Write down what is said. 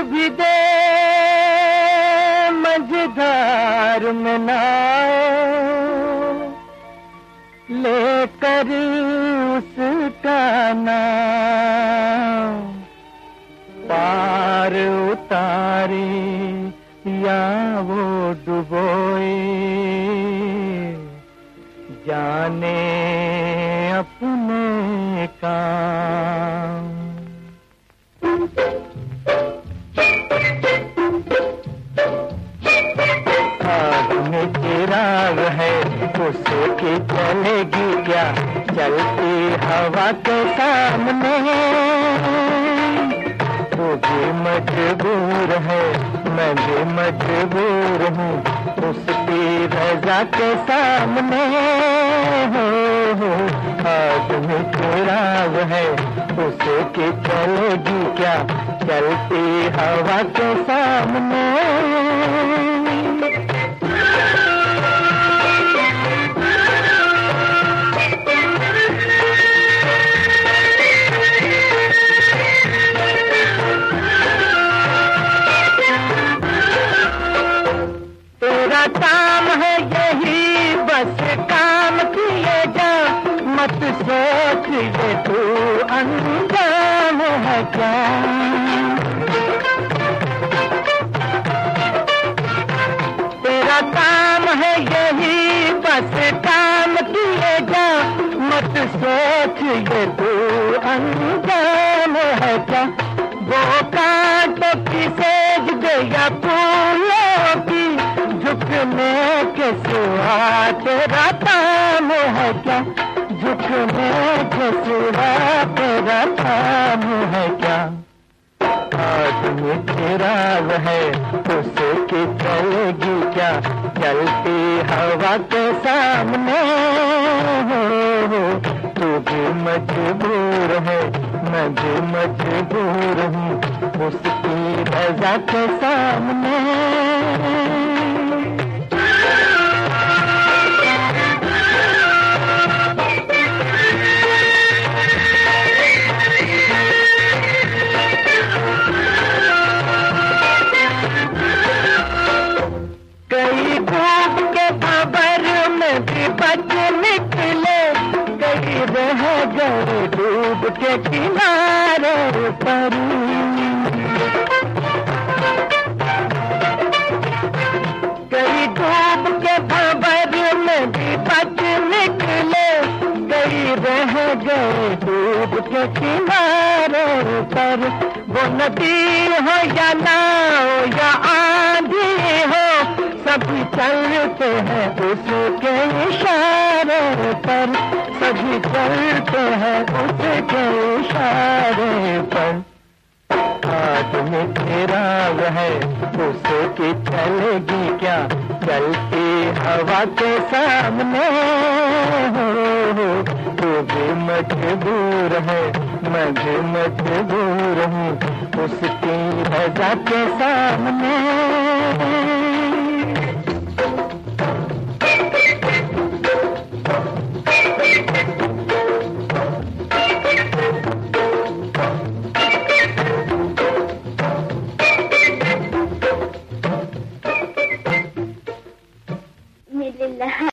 भी दे मझधार में नाव, लेकर उसका नाम पार उतारे या वो डुबोए, जाने अपने काम। आग में चिराग है उसकी चलेगी क्या, चलती हवा के सामने। वो भी मजबूर है मैं भी मजबूर हूँ उसकी रजा के सामने। हो आग में चिराग है उसकी चलेगी क्या, चलती हवा के सामने। तेरा काम है यही बस काम किए जा, मत सोच ये तू अनजान है क्या। तेरा काम है यही बस काम किए जा, मत सोच ये तू अनजान है क्या। वो कांटों की सेज दे या फूलों की, झुकने के सिवा तेरा काम है क्या, झुकने के सिवा तेरा काम है क्या। आदमी चिराग है उसकी चलेगी क्या, चलती हवा के सामने। तू भी मजबूर है मैं भी मजबूर हूँ उसकी रजा के सामने। कई डूब के खबर में भी बच निकले, कई रह गए डूब के किनारे पर। कई डूब के खबर में भी बच निकले, कई रह गए डूब के किनारे पर। वो नदी हो या नाव या आंधी हो, सभी चलते हैं उसके इशारे पर, सभी चलते हैं उसके इशारे पर। आदमी चिराग है उसकी चलेगी क्या, चलती हवा के सामने। तू भी मजबूर है मैं भी मजबूर हूँ उसकी रजा के सामने।